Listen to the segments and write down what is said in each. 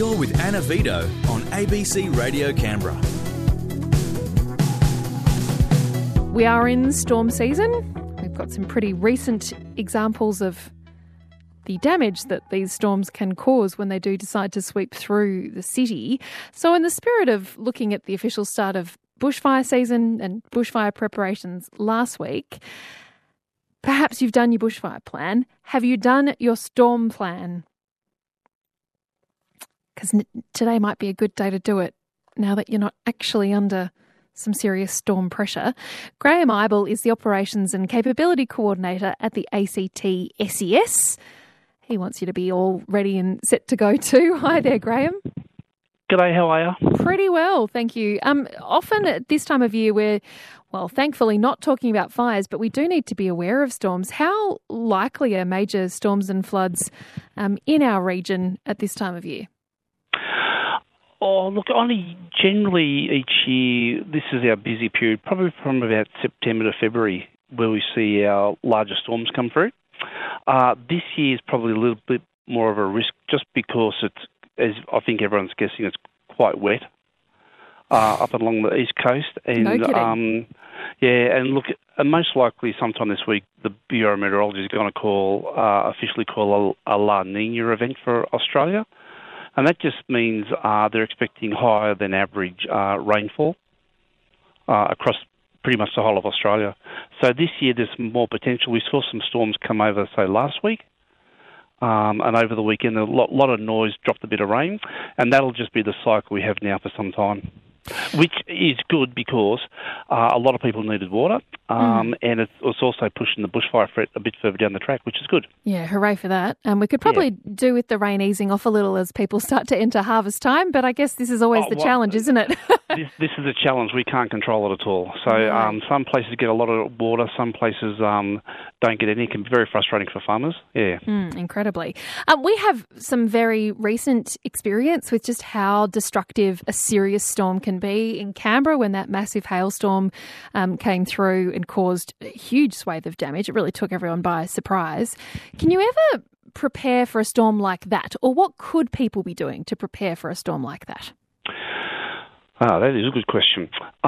You're with Anna Vito on ABC Radio Canberra. We are in storm season. We've got some pretty recent examples of the damage that these storms can cause when they do decide to sweep through the city. So in the spirit of looking at the official start of bushfire season and bushfire preparations last week, perhaps you've done your bushfire plan. Have you done your storm plan? Because today might be a good day to do it now that you're not actually under some serious storm pressure. Graham Eibel is the Operations and Capability Coordinator at the ACT SES. He wants you to be all ready and set to go too. Hi there, Graham. G'day, how are you? Pretty well, thank you. Often at this time of year we're, thankfully not talking about fires, but we do need to be aware of storms. How likely are major storms and floods in our region at this time of year? Oh, look, only generally each year, this is our busy period, probably from about September to February, where we see our larger storms come through. This year is probably a little bit more of a risk just because it's, as I think everyone's guessing, it's quite wet up along the east coast. And, no kidding. And look, most likely sometime this week, the Bureau of Meteorology is going to officially call a La Nina event for Australia. And that just means they're expecting higher than average rainfall across pretty much the whole of Australia. So this year there's more potential. We saw some storms come over, say, last week. And over the weekend, a lot of noise, dropped a bit of rain. And that'll just be the cycle we have now for some time, which is good because a lot of people needed water. And it's also pushing the bushfire threat a bit further down the track, which is good. Yeah, hooray for that. We could probably do with the rain easing off a little as people start to enter harvest time, but I guess this is always the challenge, isn't it? This is a challenge. We can't control it at all. So some places get a lot of water, some places don't get any. It can be very frustrating for farmers. Yeah. Incredibly. We have some very recent experience with just how destructive a serious storm can be in Canberra when that massive hailstorm came through and caused a huge swathe of damage. It really took everyone by surprise. Can you ever prepare for a storm like that? Or what could people be doing to prepare for a storm like that? That is a good question.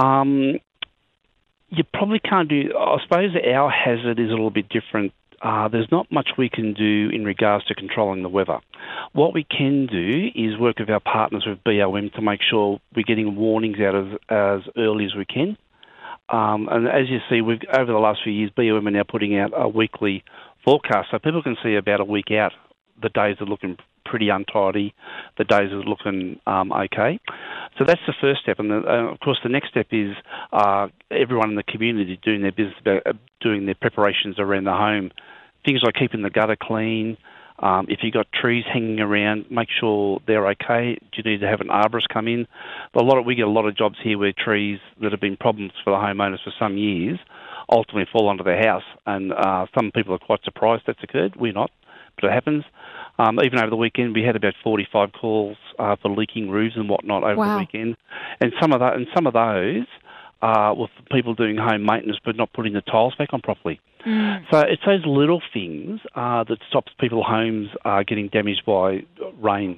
You probably can't do... I suppose our hazard is a little bit different. There's not much we can do in regards to controlling the weather. What we can do is work with our partners with BOM to make sure we're getting warnings out as early as we can. And as you see, over the last few years, BOM are now putting out a weekly forecast, so people can see about a week out the days are looking pretty untidy, the days are looking okay. So that's the first step, and of course the next step is everyone in the community doing their business, doing their preparations around the home. Things like keeping the gutter clean. If you've got trees hanging around, make sure they're okay. Do you need to have an arborist come in? We get a lot of jobs here where trees that have been problems for the homeowners for some years ultimately fall onto their house, and some people are quite surprised that's occurred. We're not, but it happens. Even over the weekend, we had about 45 calls for leaking roofs and whatnot over the weekend, and some of those with people doing home maintenance but not putting the tiles back on properly. So it's those little things that stops people's homes getting damaged by rain.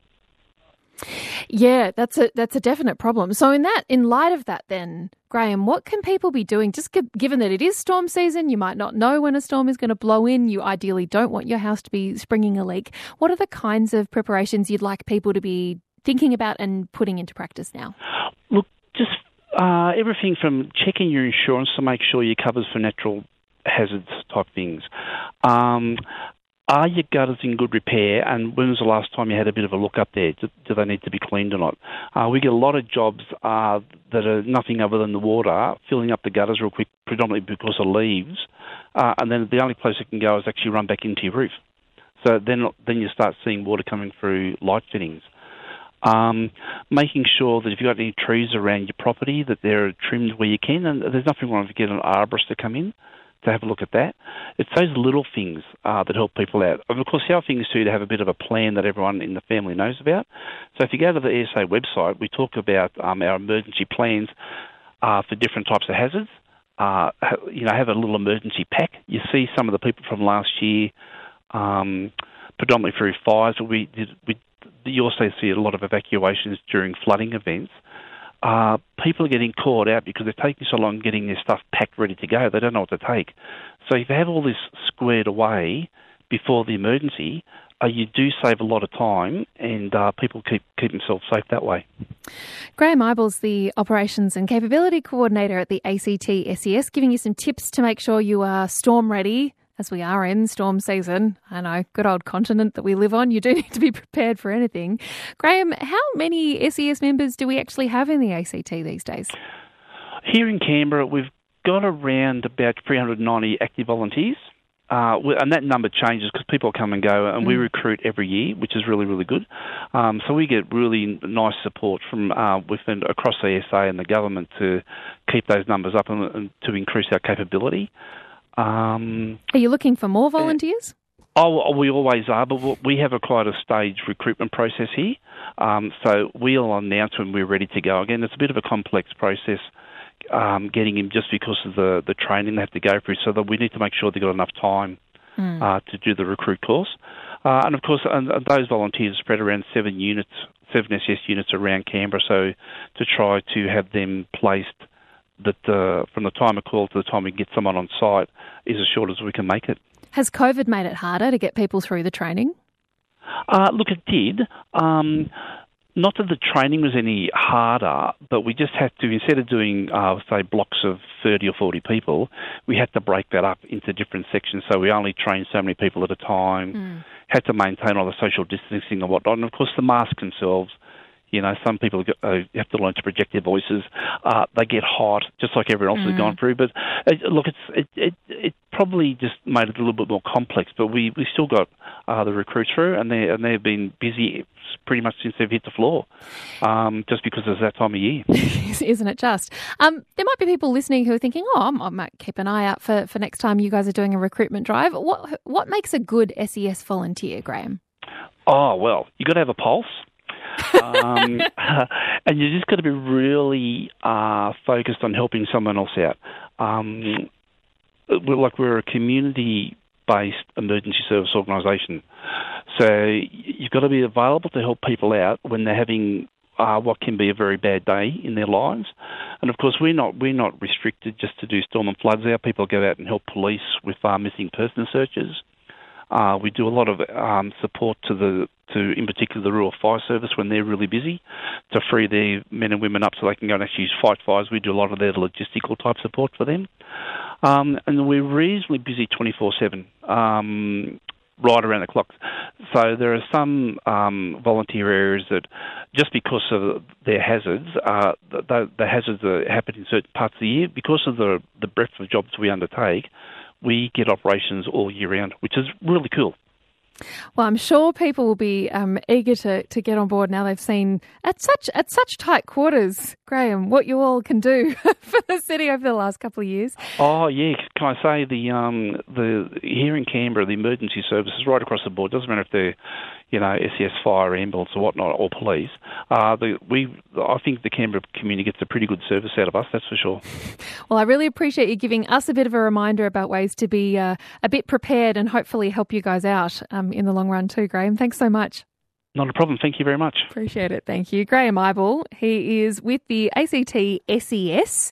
Yeah, that's a definite problem. So in light of that then, Graham, what can people be doing? Just given that it is storm season, you might not know when a storm is going to blow in, you ideally don't want your house to be springing a leak. What are the kinds of preparations you'd like people to be thinking about and putting into practice now? Look, just everything from checking your insurance to make sure you're covered for natural hazards type things. Are your gutters in good repair, and when was the last time you had a bit of a look up there? Do they need to be cleaned or not? We get a lot of jobs that are nothing other than the water, filling up the gutters real quick, predominantly because of leaves, and then the only place it can go is actually run back into your roof. So then you start seeing water coming through light fittings. Making sure that if you've got any trees around your property, that they're trimmed where you can, and there's nothing wrong if you get an arborist to come in to have a look at that. It's those little things that help people out. And of course, the other thing is too to have a bit of a plan that everyone in the family knows about. So if you go to the ESA website, we talk about our emergency plans for different types of hazards. Have a little emergency pack. You see some of the people from last year, predominantly through fires. We you also see a lot of evacuations during flooding events. People are getting caught out because they're taking so long getting their stuff packed ready to go. They don't know what to take. So if you have all this squared away before the emergency, you do save a lot of time, and people keep themselves safe that way. Graham Ible's the Operations and Capability Coordinator at the ACT SES, giving you some tips to make sure you are storm ready, as we are in storm season. I know, good old continent that we live on, you do need to be prepared for anything. Graham, how many SES members do we actually have in the ACT these days? Here in Canberra, we've got around about 390 active volunteers. And that number changes because people come and go, and we recruit every year, which is really, really good. So we get really nice support from within across the SA and the government to keep those numbers up and to increase our capability. Are you looking for more volunteers? We always are, but we have quite a staged recruitment process here. So we'll announce when we're ready to go. Again, it's a bit of a complex process. Getting him just because of the training they have to go through, so that we need to make sure they've got enough time to do the recruit course. And of course, and those volunteers spread around 7 SES units around Canberra, so to try to have them placed that from the time of call to the time we get someone on site is as short as we can make it. Has COVID made it harder to get people through the training? Look, it did. Not that the training was any harder, but we just had to, instead of doing, say, blocks of 30 or 40 people, we had to break that up into different sections. So we only trained so many people at a time, had to maintain all the social distancing and whatnot. And, of course, the masks themselves, some people have to learn to project their voices. They get hot, just like everyone else has gone through. But, look, it probably just made it a little bit more complex. But we still got the recruits through, and they've been busy pretty much since they've hit the floor, just because it's that time of year. Isn't it just? There might be people listening who are thinking, I might keep an eye out for next time you guys are doing a recruitment drive. What makes a good SES volunteer, Graham? Oh, well, you've got to have a pulse. And you just got to be really focused on helping someone else out. We're a community-based emergency service organisation, so you've got to be available to help people out when they're having what can be a very bad day in their lives. And of course, we're not restricted just to do storm and floods. Our people go out and help police with missing person searches. We do a lot of support to in particular the Rural Fire Service when they're really busy, to free their men and women up so they can go and actually fight fires. We do a lot of their logistical type support for them. And we're reasonably busy 24/7, right around the clock. So there are some volunteer areas that, just because of their hazards, the hazards that happen in certain parts of the year, because of the breadth of jobs we undertake, we get operations all year round, which is really cool. Well, I'm sure people will be eager to get on board now they've seen at such tight quarters, Graham, what you all can do for the city over the last couple of years. Oh yeah, can I say the here in Canberra, the emergency services right across the board, doesn't matter if they're SES, fire, ambulance or whatnot, or police. I think the Canberra community gets a pretty good service out of us, that's for sure. Well, I really appreciate you giving us a bit of a reminder about ways to be a bit prepared and hopefully help you guys out in the long run too, Graham. Thanks so much. Not a problem. Thank you very much. Appreciate it. Thank you. Graham Ible, he is with the ACT SES.